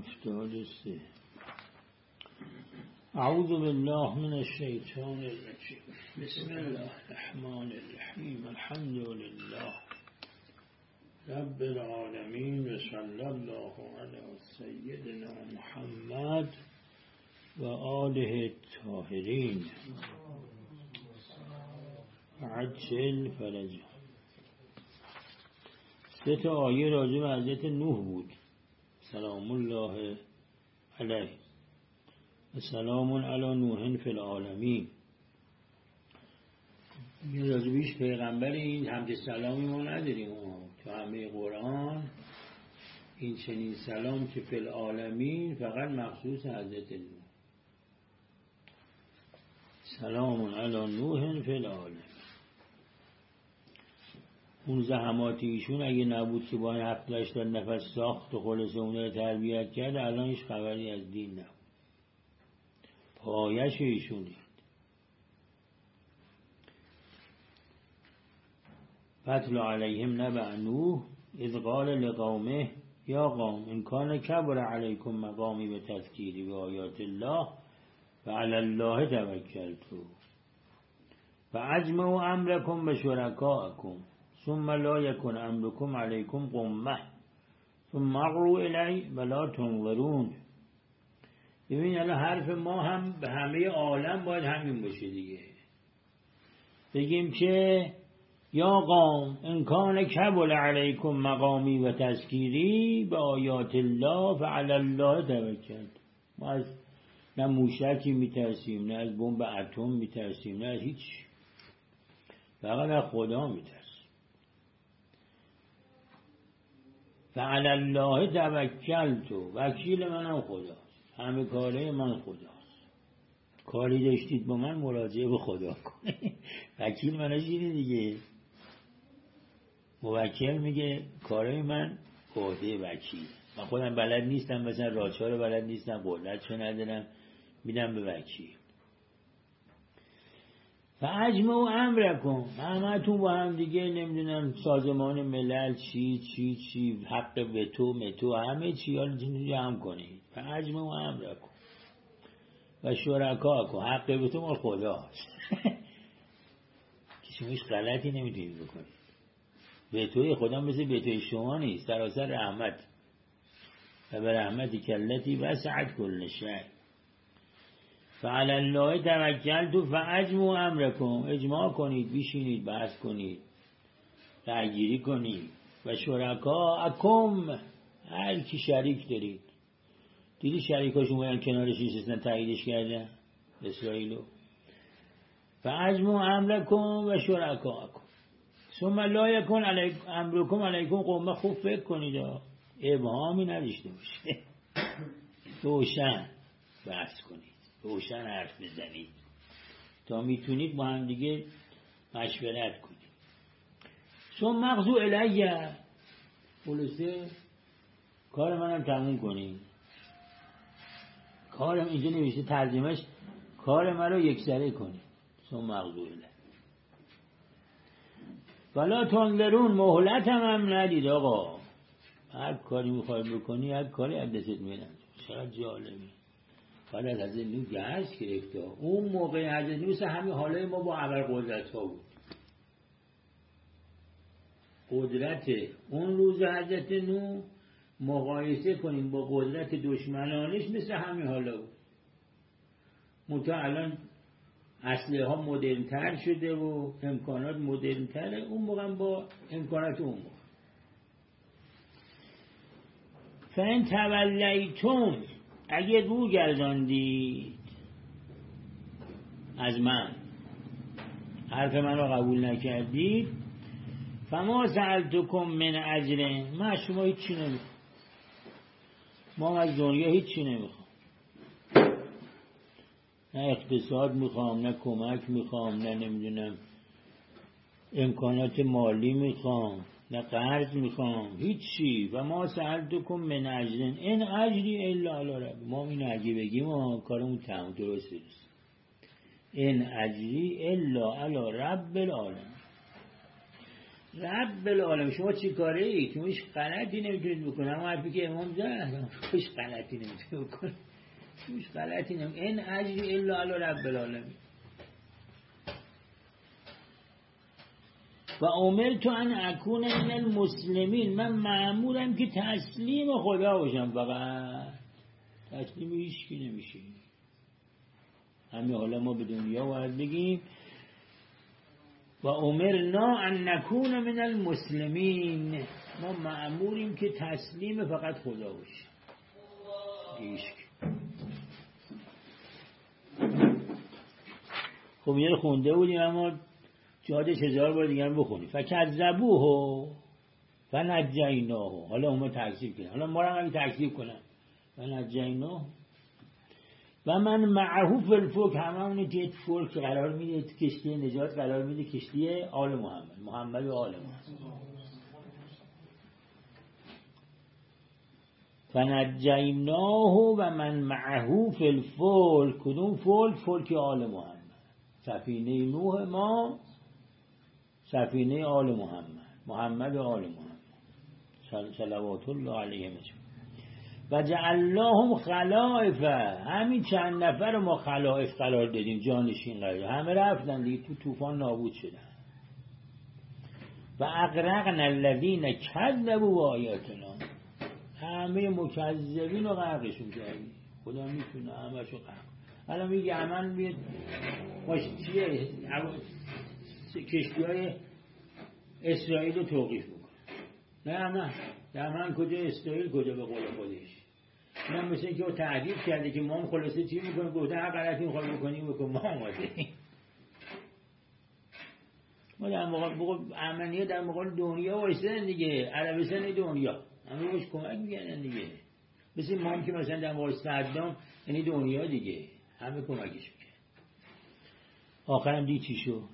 73. اعوذ بالله من الشیطان الرجیم. بسم الله الرحمن الرحیم. الحمد لله رب العالمین و صلی الله علی سیدنا محمد و آله الطاهرین عجل فرجه. 3 آیه راجع به حضرت نوح بود سلام الله علیه و سلام علی نوح فی العالمین. این راجع بهش پیغمبر این همچه سلامی ما نداریم تو همه قرآن. این چنین سلام که فی العالمین فقط مخصوص حضرت نوح. سلام علی نوح فی العالمین. اون زحماتی ایشون اگه نبود که با 7-8 نفر ساخت و خلاصه اون رو تربیت کرد، الان هیچ خبری از دین نبود. پایش ایشون دید. فَاتْلُ عَلَيْهِمْ نَبَأَ نوح اذ قال لقومه یا قوم ان کان کبر علیکم مقامی و تذکیری و آیات الله فعلی الله توکلت فاجمعوا امرکم بشرکائکم ثم لا یکن امرکم علیکم غمه ثم اقروا الی ولا تنظرون. ببین الان حرف ما هم به همه عالم باید همین باشه دیگه. بگیم که یا قوم ان کان کبر علیکم مقامی و تذکیری به آیات الله فعلی الله توکلت. ما از نه موشکی میترسیم، نه از بمب اتم میترسیم، نه از هیچ، فقط از خدا میترسیم. فعلی الله توکلت، وکیل منم خداست، همه کاره من خداست. کاری داشتید با من مراجعه به خدا کنید. وکیل منش اینه دیگه. موکل میگه کارای من عهده وکیل. من خودم بلد نیستم، مثلا راهچا رو بلد نیستم، قدرتشو ندارم، میدم به وکیل. فاجمعوا امرکم، همتون با هم دیگه نمیدونم سازمان ملل چی حق وتو متو همه چی ها رو جمع کنید. فاجمعوا امرکم و شرکاکم، حق وتو مال خداست. که شما هیچ غلطی نمیتونید بکنید. وتوی خدا مثل وتوی شما نیست، سراسر رحمت و به رحمتی کلتی وسعت کل شیء. فعلی الله توکلت فاجمعوا امرکم، اجماع کنید، بشینید، بحث کنید، رأی‌گیری کنید. و شرکاءکم، هر کی شریک دارید. دیدی شریکاشون اومدن کنارش نشستن تاییدش کردن اسرائیلو. فاجمعوا امرکم و شرکاءکم ثم لا یکن امرکم علیکم غمه. خوب فکر کنید، ابهامی نداشته باشه. روشن بحث کنید، روشن حرف بزنید تا میتونید با هم دیگه مشورت کنید. ثم اقضوا الی، خلاصه کار منم تموم کنید. کارم اینجا نوشته ترجمهش کار من رو یکسره کنید. ثم اقضوا الی ولا تنظرون، مهلت هم ندید آقا. هر کاری میخواید بکنی، هر کاری از دستت میاد. چقدر جالبه. بعد از حضرت نوح درس گرفته. اون موقع حضرت نوح همین حالای ما با ابرقدرت ها بود. قدرت اون روز حضرت نوح مقایسه کنیم با قدرت دشمنانش مثل همین حالا بود. منتها الان اسلحه ها مدرن تر شده و امکانات مدرن تره. اون موقع با امکانات اون موقع. فان تولیتم، اگه رو گرداندید از من، حرف من رو قبول نکردید، فما سألتکم من اجر، من از شما هیچی نمیخوام. ما از دنیا هیچی نمیخوام. نه اقتصاد میخوام، نه کمک میخوام، نه نمیدونم امکانات مالی میخوام، نه قرض میخوام، هیچی. و ما سألتکم من اجر ان اجری الا علی رب. ما این اگه بگیم ما کارمون تمام درسته. ان اجری الا علی رب العالمین. رب العالمین. شما چی کاره ای؟ شما هیچ غلطی نمیتونید بکنید. اما حرفی که امام زد هیچ غلطی نمیتونید بکنید. هیچ غلطی نمیتونید. این اجر الا علی رب العالمین. و امرت ان اکون من المسلمین، من مأمورم که تسلیم خدا باشم. فقط تسلیم هیچ کی نمیشه. همین حالا ما به دنیا باید بگیم و امرنا ان نکون من المسلمین، ما مأموریم که تسلیم فقط خدا باشیم. هیچ کی. خب یه خونده بودیم اما جادش 1000 بار دیگر بخونیم. فکذبوه فنجیناه. حالا اونا تکذیب کنن، حالا ما رو هم تکذیب کنن. فنجیناه و من معه فی الفلک، همون که فلک قرار میده، کشتی نجات قرار میده، کشتی آل محمد، محمد و آل محمد. فنجیناه و من معه فی الفلک. کدوم فلک؟ فلک آل محمد. سفینه نوح ما، سفینه آل محمد، محمد و آل محمد صلوات الله علیهم. و جعلناهم خلائف، همین چند نفر رو ما خلائف قرار دادیم، جانشین قرار. همه رفتن دیگه، تو طوفان نابود شدن. و اغرقنا الذین کذبوا بآیاتنا، همه مکذبین رو غرقشون کردیم. خدا میتونه همه‌شو غرق. الان میگه امن بیاد چیه کشتی‌های اسرائیل رو توقیف بکن. نه من کجا اسرائیل، کجا به قول خودش. من مثل اینکه او تهدید کرده که ما هم خلاصه چی میکنیم، گفته هر غلطی میخوای بکنیم بکن، ما آماده. ما در مقابل امنیه در مقابل دنیا وایسادن دیگه، عربستان دنیا همه باش کمک میکنن دیگه. مثل ما هم که مثلا در مقابل صدام، یعنی دنیا دیگه همه کمکش میکنن. آخرم دی چی شد؟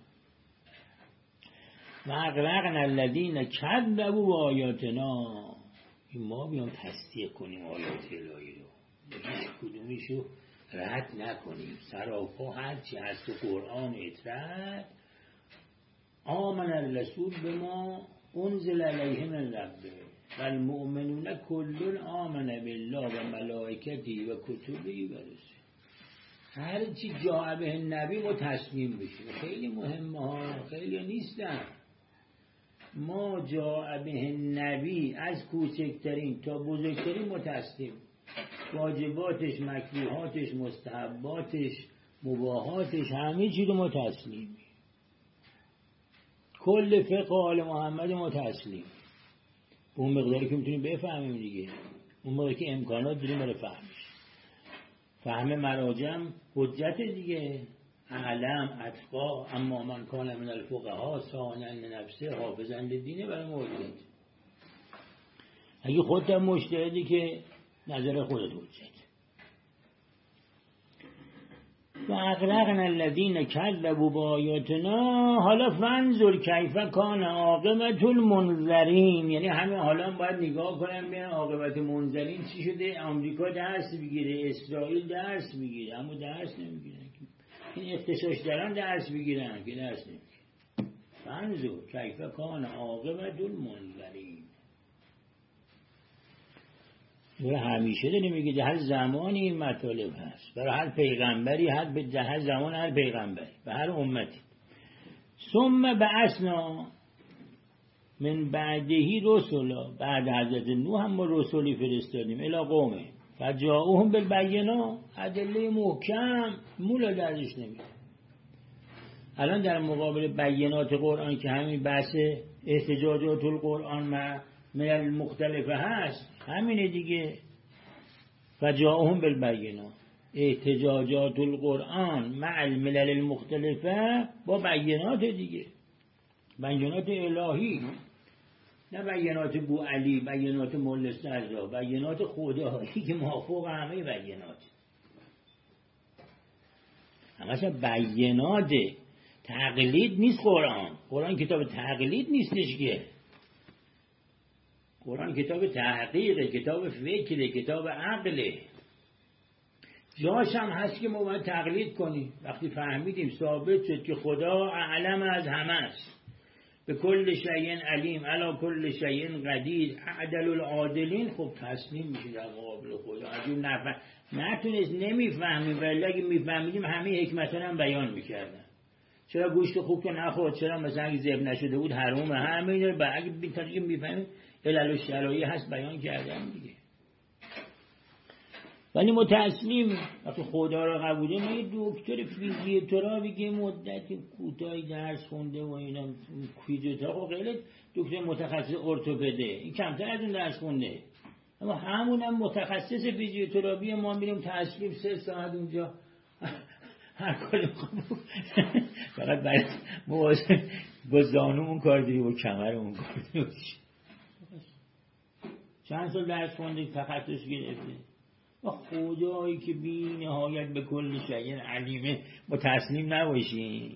و اغرقنا الذین کذبوا بآیاتنا، ما بیام تصدیق کنیم آیات الهی رو، هیچ کدومیشو رد نکنیم. سراپا هرچی هست تو قرآن اطرد. آمن الرسول بما انزل علیه من ربه و المؤمنون کل آمن بالله و ملائکته و کتبه و رسله. هرچی جاء به نبی ما تسلیم بشیم. خیلی مهمه ها، خیلی نیستن. ما جاء به نبی از کوچکترین تا بزرگترین ما تسلیم. واجباتش، مکروهاتش، مستحباتش، مباحاتش، همه چیز رو ما تسلیم. کل فقه آل محمد ما تسلیم. اون مقداری که میتونیم بفهمیم دیگه، اون مقداری که امکانات داریم برای فهمش. فهم مراجم حجت دیگه. اعلم اتقا اما من کان من الفقها صانعا لنفسه حافظا للدین برای موجود. اگه خودت مجتهدی که نظر خودت حجت. و اغرقنا الذین کذبوا بآیاتنا. حالا فانظر کیف کان عاقبة المنذرین، یعنی همه حالا باید نگاه کنم ببینم عاقبت منذرین چی شده. آمریکا درس بگیره، اسرائیل درس بگیره، اما درس نمیگیره. این اختشاش دارن درس بگیرن که درس نمیگیرن. فانظر کیف کان عاقبة المنذرین. برای همیشه داریم میگه، هر زمانی این مطالب هست برای هر پیغمبری، هر زمان هر پیغمبری و هر امتی. ثم بعثنا من بعده رسلا، بعد حضرت نوح هم ما رسولی فرستادیم الی قومه فجاءوهم بالبینات، ادله محکم، مولا درش نمیده. الان در مقابل بینات قرآن که همین بحث احتجاجات القرآن من المختلفه هست، همینه دیگه. فجاءهم بالبینات، احتجاجات القرآن مع الملل المختلفه، با بینات دیگه، بینات الهی، نه بینات بو علی، بینات مولا سرزا، بینات خدایی که مافوق همه بینات. همه بینات تقلید نیست. قرآن کتاب تقلید نیستش که. قرآن کتاب تحقیقه، کتاب فکره، کتاب عقله. جاش هم هست که ما باید تقلید کنیم. وقتی فهمیدیم ثابت شد که خدا اعلم از همه است، به کل شیء علیم علی کل شیء قدیر اعدل العادلین. خب تسلیم میشه در مقابل خدا. اگه نتونست نمیفهمیم، ولی اگه میفهمیدیم همه حکمتاً هم بیان میکردن. چرا گوشت خوب که نخورد، چرا مثلا اگه ذبح نشده بود حرامه، همه اینا اگه بی‌طریقی میفهمیم علل و شرایع هست بیان کردن دیگه. ولی متأسلیم وقتی خدا را قبوله. من یه دکتر فیزیوتراپی که مدت کوتاهی درس خونده و اینا، فیزیوتراپ خیلی دکتر متخصص ارتوپده، این کمتر از اون درس خونده، اما همونم متخصص فیزیوتراپی. ما میریم تسلیم 3 ساعت اونجا هر کاری بخوام فقط برای با زانومون کار داریم و کمرمون کار داریم. چند سال درس خونده تخصص گرفته و خدایی که بی نهایت به کل شیء علیمه. ما تسلیم نباشیم.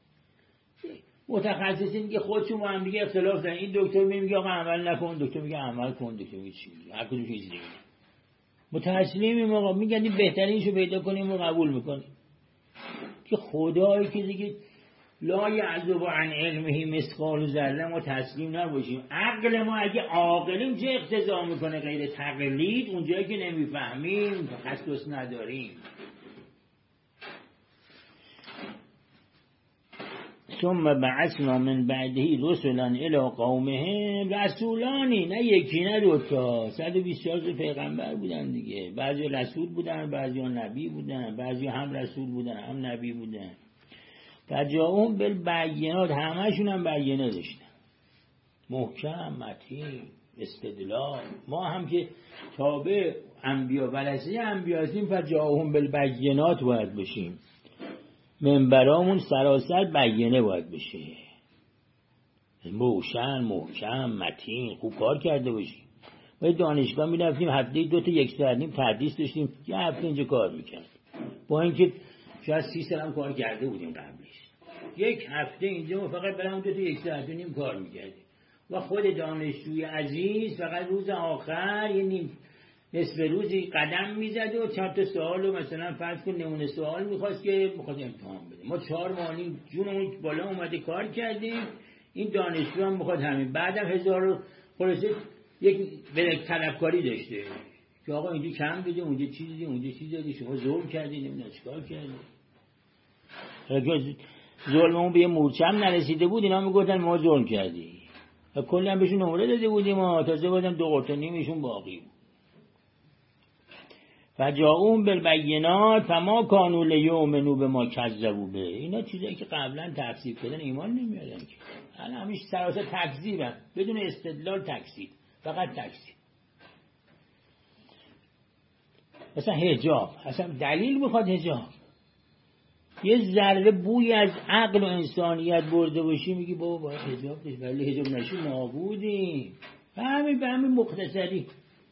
متخصصین که خودشون با هم دیگه اختلاف دارن. این دکتر میگه آقا عمل نکن، دکتر میگه عمل کن، دکتر میگه چی میگه، هر کدوم چیزی میگه. متسلیمیم آقا، میگن بهترینشو پیدا کنیم و قبول میکنیم. که خدایی که دیگه لا یعزب عن علمه مثقال ذره، ما تسلیم نباشیم. عقل ما اگه عاقلیم چه اقتضا میکنه غیر تقلید؟ اونجایی که نمیفهمیم تخصص نداریم. ثم بعثنا من بعده رسلا الی قومهم، رسولانی، نه یکی نه دوتا، 124 پیغمبر بودن دیگه. بعضی رسول بودن، بعضی نبی بودن، بعضی هم رسول بودن هم نبی بودن. فجاءهم بالبینات، همشون هم بینه داشتن، محکم، متین، استدلال. ما هم که تابع انبیا ورثه انبیا هستیم، فجاءهم بالبینات باید بشیم. منبرامون سراسر بینه باید بشه، روشن، محکم، متین، خوب کار کرده باشیم. ما دانشگاه میرفتیم هفته 2 تا 1 ساعت نیم تدریس داشتیم، یه هفته اینجا کار میکردیم، با اینکه شاید 30 سال هم کار کرده بودیم قبلش. 1 هفته اینجا ما فقط برام 2 تا 1 ساعت و نیم کار میکردیم و خود دانشجوی عزیز فقط روز آخر یه نیم نصف روزی قدم میزد و 4 تا سوال و مثلا فرض کن نمونه سوال میخواست که میخواست امتحان بده. ما 4 ماه جونمون بالا اومده کار کردیم. این دانشجو هم میخواد همین. بعدم 1000 خلاصه یک بلک طلبکاری داشته که آقا اینجا کم بده، اونجا چیزی، اونجا چیزی، شما ظلم کردین، نمیدونم چیکار کردین. ظلممون به یه مورچه هم نرسیده بود، اینا میگفتن ما ظلم کردیم و کلی هم بهشون نمره داده بودیم و تازه بودم 2 قرص نیمشون باقی بود. فجاءهم بالبینات فما کانوا لیؤمنوا بما کذبوا به. اینا چیزایی که قبلا تکذیب کردن ایمان نمیارن که. الان همیشه سراسر تکذیبن، بدون استدلال تکذیب، فقط تکذیب. مثلا حجاب، اصلا دلیل میخواد حجاب. یه ذره بوی از عقل و انسانیت برده باشی میگی بابا باید حجاب بشه، ولی حجاب نشی نابودیم. به همین مختصری.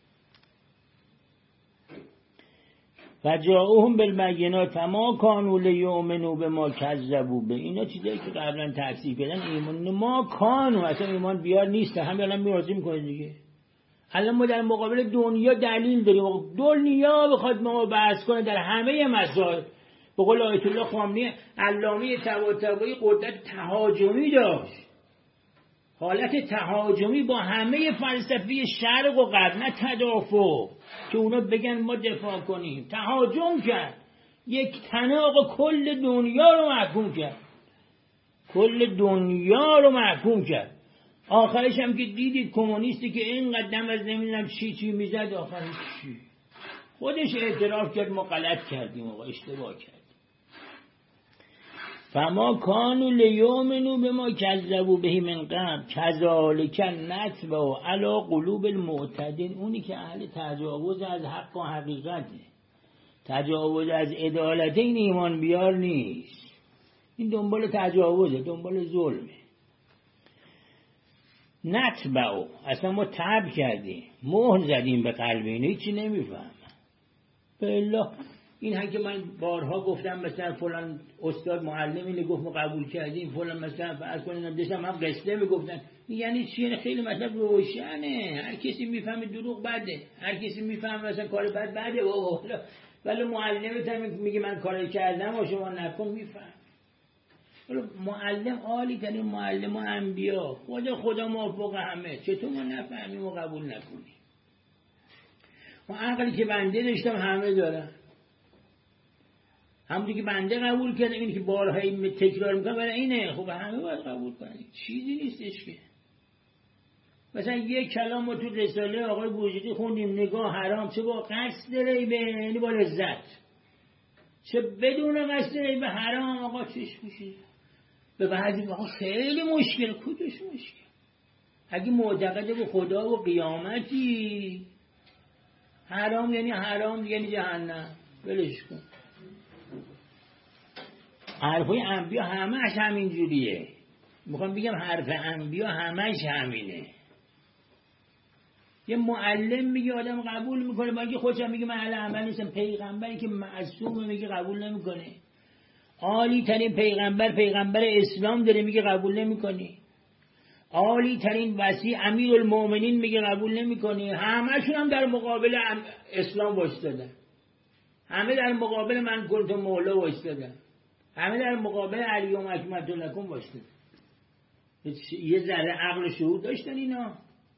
فجاءهم بالبینات فما کانوا لیؤمنوا بما کذبوا به. اینا چیزایی که قبلا تکذیب کردن ایمان ما کانوا، اصلا ایمان بیار نیست. همین الان می‌رازی می‌کنه دیگه. الان ما در مقابل دنیا دلیل داریم، دنیا بخواد ما بحث کنه در همه مسائل. به قول آیت الله خامنه‌ای علامه طباطبایی قدرت تهاجمی داشت، حالت تهاجمی با همه فلسفه شرق و غرب، نه تدافع که اونا بگن ما دفاع کنیم. تهاجم کرد، یک طناب کل دنیا رو محکوم کرد، کل دنیا رو محکوم کرد. آخرش هم که دیدید کمونیستی که اینقدر دم از نمیدونم چی میزد، آخرش چی؟ خودش اعتراف کرد ما غلط کردیم و اشتباه کردیم. فما کانوا لیؤمنوا بما کذبوا به من قبل کذالک نطبع علی قلوب المعتدین. اونی که اهل تجاوز از حق و حقیقته، تجاوز از عدالت، این ایمان بیار نیست. این دنبال تجاوزه، دنبال ظلمه. نطبع، اصلا ما طبع کردیم، مهر زدیم به قلب اینو، هیچی نمیفهم. بالله این هم که من بارها گفتم مثلا فلان استاد معلم اینو گفت ما قبول کردیم، فلان مثلا فرض کنین داشتم هم قصه میگفتن، یعنی چیه؟ خیلی مطلب روشنه، هر کسی میفهمه دروغ بده، هر کسی میفهمه مثلا کار بده ولی معلمت هم میگه من کاری کردم و شما نکن، میفهم. معلم عالی ترین معلم و انبیا، خدا موفق همه، چطور ما نفهمیم و قبول نکنیم؟ و عقلی که بنده داشتم همه دارن، همونی که بنده قبول کردم، اینی که بارهایی تکرار میکنم برای اینه، خب همه باید قبول کنید، چیزی نیستش که. مثلا یک کلام رو تو رساله آقای بوجودی خوندیم، نگاه حرام، چه با قصد ریبه، یعنی با لذت، چه بدون قصد ریبه حرام، آقا چش میشه. به بعضی آقا خیلی مشکل، کدوش مشکل؟ اگه معتقده به خدا و قیامتی، حرام یعنی حرام، یعنی جهنم، ولش کن. حرفای انبیا همش همین جوریه. میخوام بگم حرف انبیا همش همینه. یه معلم میگه آدم قبول میکنه، با اینکه خودش میگه من اهل عمل نیستم. پیغمبری که معصومه میگه قبول نمیکنه. عالی ترین پیغمبر اسلام داره میگه قبول نمیکنی. عالی ترین وصی امیرالمومنین میگه قبول نمیکنی. همشون هم در مقابل اسلام وایسادن، همه در مقابل من کنت مولا وایسادن، همه در مقابل علی و اکملت لکم وایسادن. یه ذره عقل و شعور داشتن اینا؟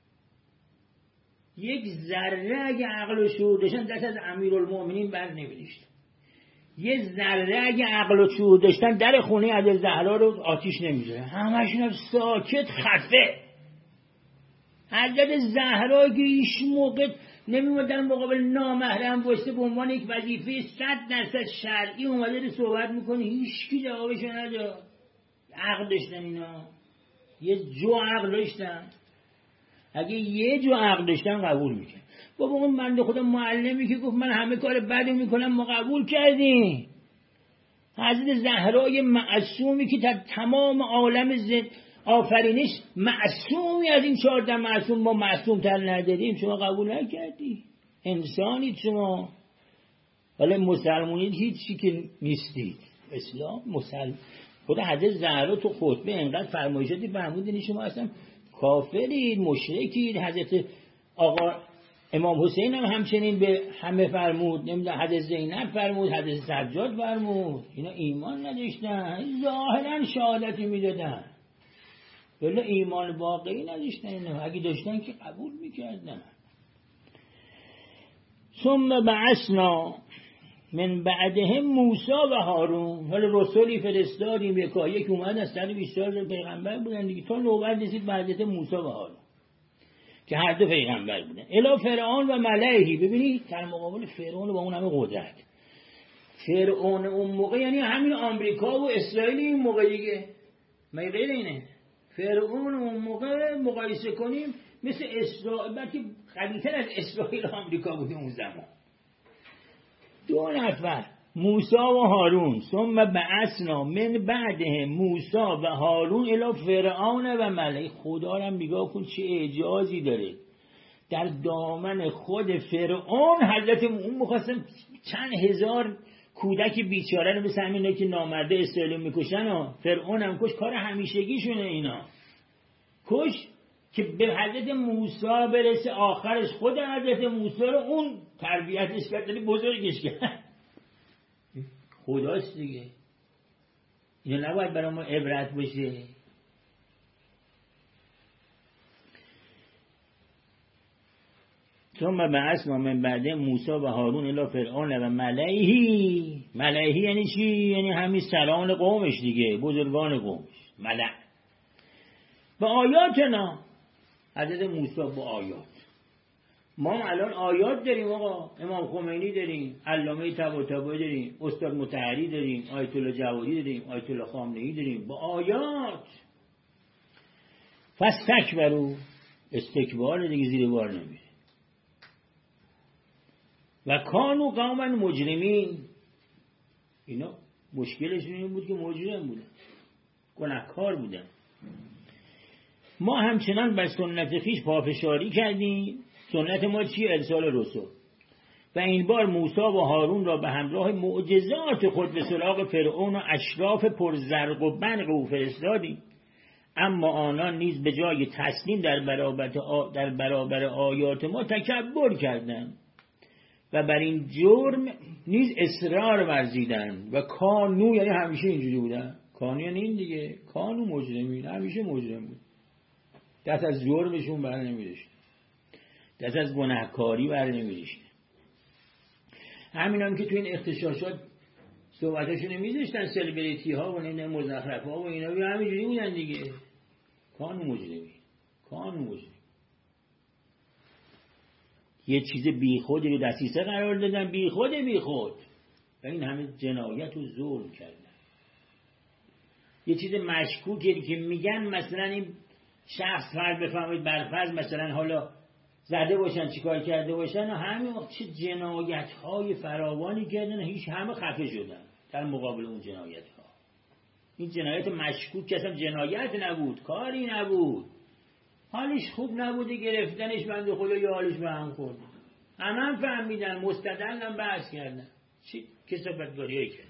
یک ذره اگه عقل و شعور داشتن دست از امیرالمومنین بر نمی‌داشتن. یه ذره اگه عقل و شعور داشتن در خونه حضرت زهرا رو آتیش نمی‌زدن. همشون ساکت خفه. حضرت زهرا که هیچ موقع نمی‌اومدن مقابل نامحرم واسه به عنوان یک وظیفه 100% شرعی اومده رو صحبت می‌کنه، هیچ کی جوابش نداد. عقل داشتن اینا، یه جو عقل داشتن. اگه یه جو عقل داشتن قبول میکنن. بابا اون بنده خدا معلمی که گفت من همه کار بدی میکنم ما قبول کردیم. حضرت زهرای معصومی که در تمام عالم آفرینش معصومی، از این 14 معصوم ما معصوم تر نداریم، شما قبول نکردی. انسانید شما. ولی مسلمونید هیچی که نیستید. اسلام مسلم. خدا حضرت زهرا تو خطبه انقدر فرمایشاتی فرمودین شما اصلا کافرید، مشرکید. حضرت آقا امام حسین هم همچنین به همه فرمود، نمیدونم حضرت زینب فرمود، حضرت سجاد فرمود. اینا ایمان نداشتن، ظاهرا شهادتی میدادن ولی ایمان واقعی نداشتن. اینا اگه داشتن که قبول میکردن. ثم بعثنا من بعدهم موسی و هارون. حالا رسولی فرستادیم، یک اومد از 120 پیغمبر بودن دیگه، تا نوبت رسید بعدت موسی و هارون که هر دو پیغمبر بودن. الی فرعون و ملئه. ببینید در مقابل فرعون با اون همه قدرت، فرعون اون موقع یعنی همین آمریکا و اسرائیل این موقع دیگه، مگه غیر اینه؟ فرعون اون موقع مقایسه کنیم مثل اسرائیل، بلکه قوی‌تر از اسرائیل و آمریکا بود اون زمان. 2 نفر موسی و هارون. ثم بعثنا من بعدهم موسی و هارون الی فرعون و ملئه. خدا رو نگاه کن چه اعجازی داره. در دامن خود فرعون حضرت اون می‌خواستن چند هزار کودک بیچاره رو مثل همینه که نامرده اسرائیل میکشن و فرعون هم کش. کار همیشگیشونه اینا. کش که به حضرت موسی برسه، آخرش خود حضرت موسی رو اون تربیتش کرد، بزرگش کرد. خداست دیگه. اینا نباید برای ما عبرت باشه. ثم بعثنا من بعد موسی و هارون الی فرعون و ملئه یعنی چی؟ یعنی همین سران قومش دیگه، بزرگان قومش. ملأ با آیاتنا. حضرت موسی با آیات. ما الان آیات داریم آقا. امام خمینی داریم، علامه طباطبایی داریم، استاد مطهری داریم، آیت الله جوادی داریم، آیت الله خامنه‌ای داریم. با آیات. فاستکبروا. استکبار دیگه زیر بار نمیره. و کانوا قوما مجرمین. اینا مشکلشون این بود که مجرم بودن، گناهکار بودن. ما همچنان بر سنت خویش پافشاری کردیم. سنت ما چیه؟ ارسال رسول. و این بار موسی و هارون را به همراه معجزات خود به سراغ فرعون و اشراف پرزرق و برق او فرستادیم. اما آنان نیز به جای تسلیم در برابر آیات ما تکبر کردند و بر این جرم نیز اصرار ورزیدند. و کانو یعنی همیشه اینجوری بودن. کانون این دیگه، کانون مجرمین همیشه مجرم بود، دست از جرمشون بر نمی‌داشت، دست از گناهکاری بر نمی‌داشت. همین هم که تو این اغتشاشات صحبتاشون میذاشتن، سلبریتی ها و مزخرف ها و اینا همینجوری بودن دیگه. کانون مجرمی یه چیز بیخودی رو دسیسه قرار دادن، بیخود و این همه جنایت و ظلم کردن. یه چیز مشکوکی که میگن مثلا این شخص فرض بفرمایید برفرض مثلا حالا زده باشن چیکار کرده باشن و همین وقت چه جنایت های فراوانی کردن، هیچ همه خفه شدن در مقابل اون جنایت ها. این جنایت مشکوک که اصلا جنایت نبود، کاری نبود، حالش خوب نبوده، گرفتنش بنده خدا یا حالش به هم خورد، هم فهمیدن، مستدلن بحث کردن، چی کثافت‌کاریایی کردن.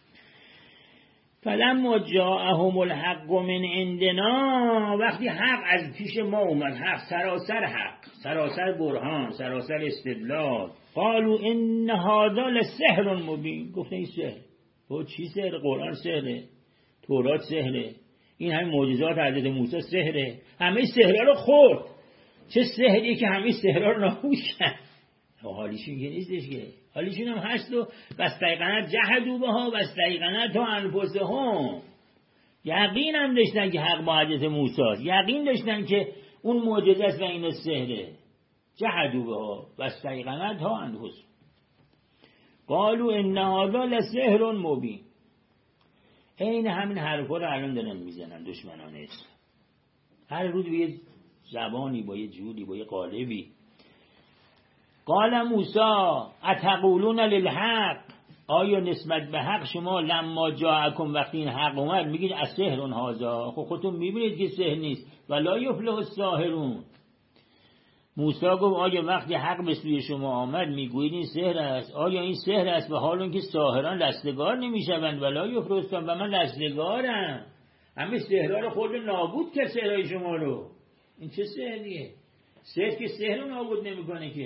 فلما جاءهم الحق من عندنا، وقتی حق از پیش ما اومد، سراسر برهان، سراسر استدلال، قالوا ان هذا لسحر مبین، گفتن این سحر. تو چی سحر؟ قرآن سحره، تورات سحره، این همه معجزات حضرت موسی سحره، همه سحرها رو خورد. چه سحریه که همه سحرها رو نابود کرد. حالیشون که نیستش که، حالیشون هم هست و واستیقنت جحدوا بها واستیقنتها انفسهم. یقین هم داشتن که حق با حضرت موسی است، یقین داشتن که اون معجزه است و این سحره. جحدوا بها واستیقنتها انفسهم قالوا ان هذا لسحر مبین. این همین حرفا رو الان دارن میزنن دشمنان اسلام، هر روز به یه زبانی، با یه جوری، با یه قالبی. قال موسی اتقولون للحق، آیا نسبت به حق شما لما جاءکم وقتی این حق اومد میگید السحر هذا؟ خودتون میبینید که سحر نیست. ولا یفلح الساحرون. موسی گفت آیا وقتی حق به سوی شما آمد میگویید این سحر است؟ آیا این سحر است و حال اینکه ساحران لستگار نمیشوند؟ ولا یفلح الساحرون، و من لستگارم. همه سحرها رو خود نابود کرد، سحرهای شما رو. این چه سحریه؟ سحر که سحر رو نابود نمیکنه که.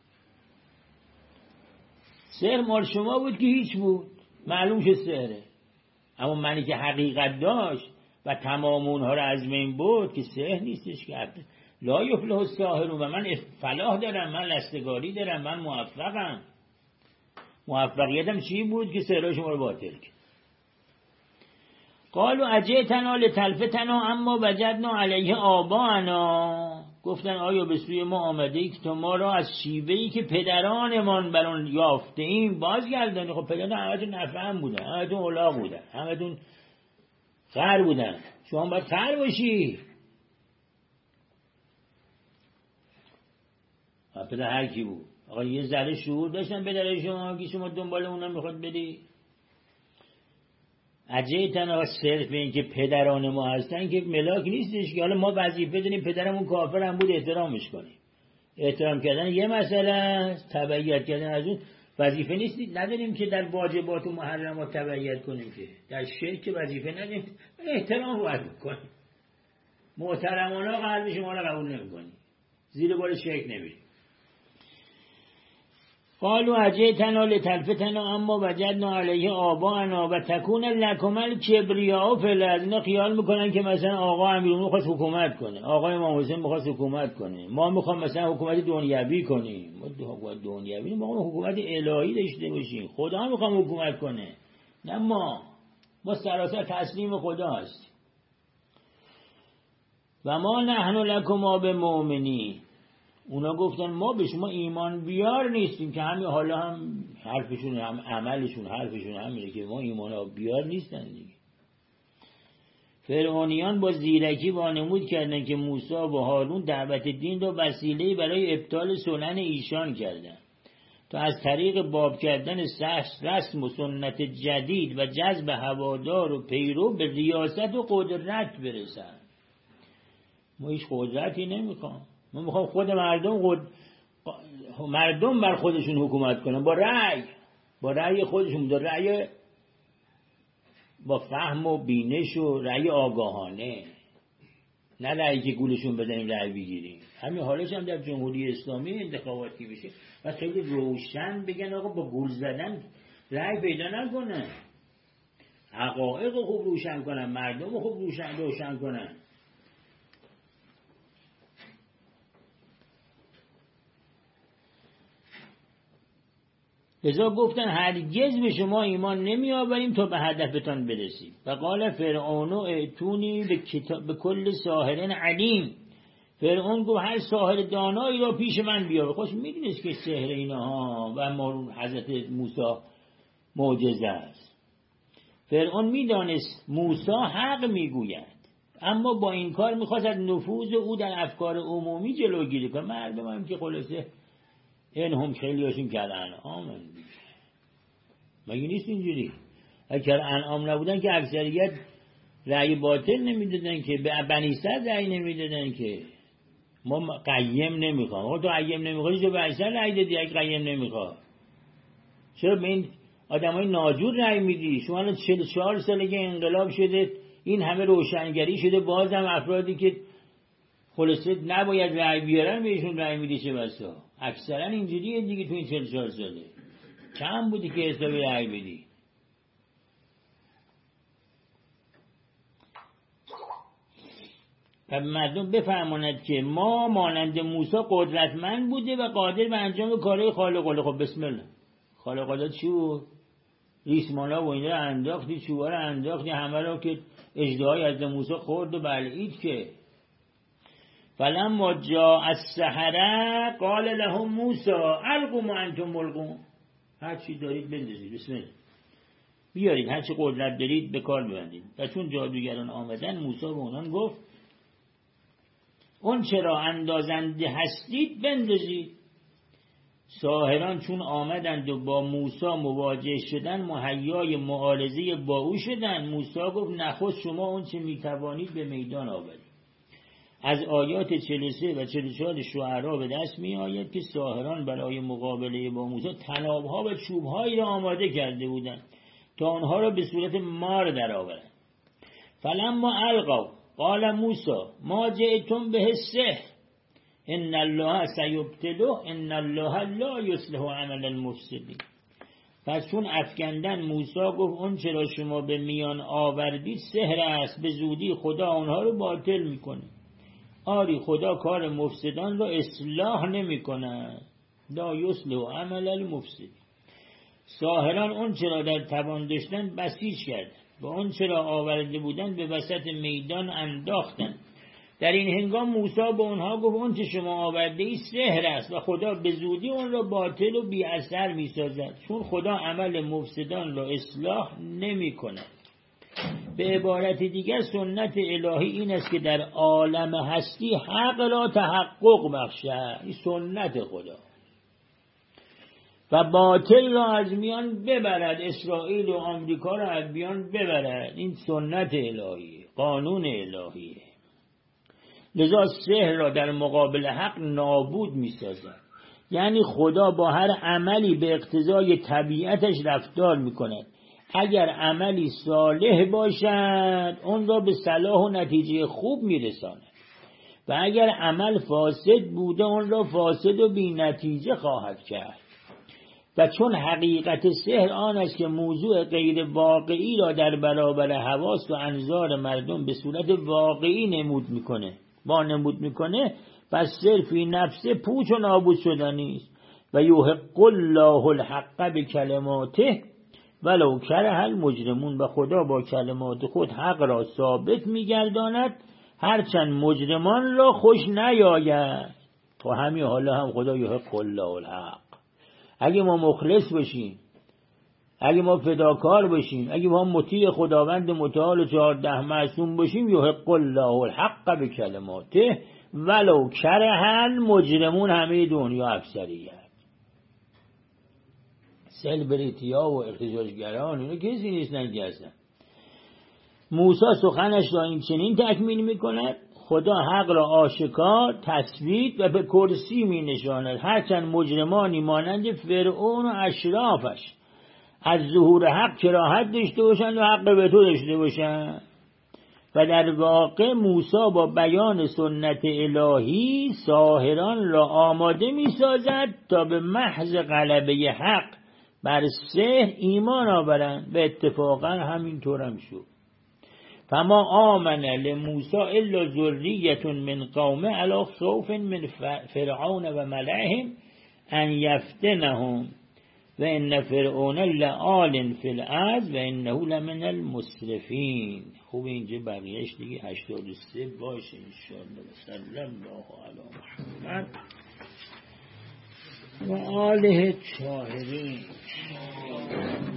سحر مال شما بود که هیچ بود، معلوم شد سحره. اما منی که حقیقت داشت و تمام اونها رو از بین برد که سحر نیستش که. لا یفلح الساحرون، و من فلاح دارم، من لستگاری دارم، من موفقم. موفقیتم چی بود که سحرهای شما رو باطل کرد. قالوا اجئتنا لتلفتنا اما وجدنا علیه آباءنا، گفتن آیا به سوی ما آمده ای که تو ما را از شیوهی که پدرانمان بر آن یافته ایم بازگردانی؟ خب پدران همتون نفهم بودن، همتون الاغ بودن، همتون خر بودن، شما باید خر باشی. پدر هر کی بود آقا یه ذره شعور داشتن پدرای شما که شما دنبال اونا میخواد بدی؟ اجئتنا صرف این که پدران ما هستن که ملاک نیستش که حالا ما وظیفه داریم پدرمون کافر هم بود احترامش کنیم. احترام کردن یه مسئله است، تبعیت کردن از اون وظیفه نیست. نداریم که در واجبات و محرمات تبعیت کنیم، که در شرک که وظیفه نداریم، احترام باید کنیم. محترمانه قلب شما رو قبول نمی‌کنیم، زیر بار شرک نمیریم. قالوا اجئتنا لتلفتنا اما وجدنا علیه آباءنا و تکون لکم الکبریاء فی الارض. اینا خیال میکنن که مثلا آقا امیرالمومنین میخواست حکومت کنه، آقای امام حسین میخواست حکومت کنه، ما میخوام مثلا حکومت دنیوی کنیم. ما حکومت دنیوی، ما حکومت الهی داشته باشیم، خدا میخوام حکومت کنه. نه، ما سراسر تسلیم خدا هستیم. و ما نحن لکما بمؤمنین. اونا گفتن ما به شما ایمان بیار نیستیم، که همین حالا هم حرفشون هم عملشون حرفشون همینه که ما ایمان بیار نیستن دیگه. فرعونیان با زیرکی وانمود کردن که موسی و هارون دعوت دین را وسیله برای ابطال سنن ایشان کردن تا از طریق باب کردن رسم و سنت جدید و جذب هوادار و پیرو به ریاست و قدرت برسن. ما هیچ قدرتی نمیخوام، ما میخوام خود مردم بر خودشون حکومت کنن، با رأی خودشون، با فهم و بینش و رأی آگاهانه، نه رأی که گولشون بدنیم رأی بگیریم. همین حالش هم در جمهوری اسلامی انتخاباتی بشه و خیلی روشن بگن آقا با گول زدن رأی پیدا نکنه. حقایق خوب روشن کنن، مردم خوب روشن کنن. لذا گفتن هرگز به شما ایمان نمی آوریم تا به هدفتان برسید. و قال فرعون ائتونی به کل ساحر علیم. فرعون گفت هر ساحر دانایی را پیش من بیار. خوش میدونست که سحر اینها و حضرت موسی معجزه است. فرعون میدانست موسی حق میگوید، اما با این کار میخواست از نفوذ او در افکار عمومی جلوگیری کنه. مردم هم که خلاصه این هم خیلی هاشون که الانعام مگه نیست اینجوری؟ اگر انعام نبودن که اکثریت رأی باطل نمیدادن، که به بنی صدر رأی نمیدادن، که ما قیم نمیخوام. تو قیم نمیخوای چرا به اکثر رأی دادی؟ اگه قیم نمیخواد چرا به این آدمای ناجور رأی میدی؟ شما الان 44 ساله که انقلاب شده، این همه روشنگری شده، بازم افرادی که خلاصه نباید رأی بیارن بهشون رأی میدی. چه بسا اکثرا اینجوریه دیگه. تو این 44 ساله کم بودی که حسابی رأی بدی. و مردم بفهماند که ما مانند موسی قدرتمند بوده و قادر به انجام کارهای خالق. خب بسم الله. خالق چی بود؟ ریسمانا و اینا رو انداختی، چوبا رو انداختی، همه رو که اژدهای از موسی خورد و بلعید. که فلما جاء السحرة قال لهم موسی القوا ما انتم ملقون. هر چی دارید بندازید، بسم الله بیارید، هر چی قدرت دارید به کار ببندید. و چون جادوگران آمدن موسی به اونان گفت اون چرا اندازنده هستید بندازید. ساحران چون آمدند و با موسی مواجه شدن مهیای معارضه با او شدند. موسی گفت نخست شما اون چه میتوانید به میدان آورید. از آیات 43 و 44 شعرا به دست می آید که ساحران برای مقابله با موسی طنابها و چوبهایی را آماده کرده بودند تا آنها را به صورت مار درآورند. فلما القوا قال موسی ما جئتم به السحر ان الله سیبطله ان الله لا یصلح عمل المفسدین. پس چون افکندن موسی گفت اون چرا شما به میان آوردید سحر است، به زودی خدا آنها رو باطل میکنه. آری خدا کار مفسدان را اصلاح نمی کند. لا یصلح عمل المفسدین. ساحران اون چرا در توان داشتن بسیج کردن و اون چرا آورده بودن به وسط میدان انداختن. در این هنگام موسی به اونها گفت اون چه شما آورده ای سحر است و خدا به زودی اون را باطل و بی اثر می سازد، چون خدا عمل مفسدان را اصلاح نمی کند. به عبارت دیگر سنت الهی این است که در عالم هستی حق را تحقق بخشد. این سنت خدا. و باطل را از میان ببرد، اسرائیل و آمریکا را از میان ببرد. این سنت الهی، قانون الهیه. لذا سحر را در مقابل حق نابود می سازد. یعنی خدا با هر عملی به اقتضای طبیعتش رفتار می کند. اگر عملی صالح باشد اون را به صلاح و نتیجه خوب می رساند و اگر عمل فاسد بوده اون را فاسد و بی نتیجه خواهد کرد. و چون حقیقت سحر آن است که موضوع غیر واقعی را در برابر حواس و انظار مردم به صورت واقعی نمود میکنه، پس صرفی نفسه پوچ و نابود شدنی است. و یحق الله الحق بکلماته ولو کره المجرمون. و خدا با کلمات خود حق را ثابت میگرداند هرچند مجرمان را خوش نیاید. تو همین حالا هم خدا یحق الله الحق. اگه ما مخلص باشیم، اگه ما فداکار باشیم، اگه ما مطیع خداوند متعال و 14 معصوم باشیم، یحق الله الحق بکلماته ولو کره المجرمون. همه دنیا اکثریت سلبریتیا و احتجاجگران اینا کسی نیستن که هستن. موسی سخنش را این چنین تکمیل میکند: خدا حق را آشکار تثبیت و به کرسی می نشاند، هرچند مجرمانی مانند فرعون و اشرافش از ظهور حق کراهت داشته باشند و حق به تو داشته باشند. و در واقع موسی با بیان سنت الهی ساحران را آماده می سازد تا به محض غلبه حق بر سحر ایمان آورند و اتفاقا همینطور هم شد. فما آمن لموسی الا ذریة من قومه علی خوف من فرعون و ملئهم ان یفتنهم و ان فرعون لعال فی الارض و انه لمن المسرفین. خوب اینجا بقیهش دیگه 83 باشه انشاءالله. صلی الله علی محمد و آله الطاهرین.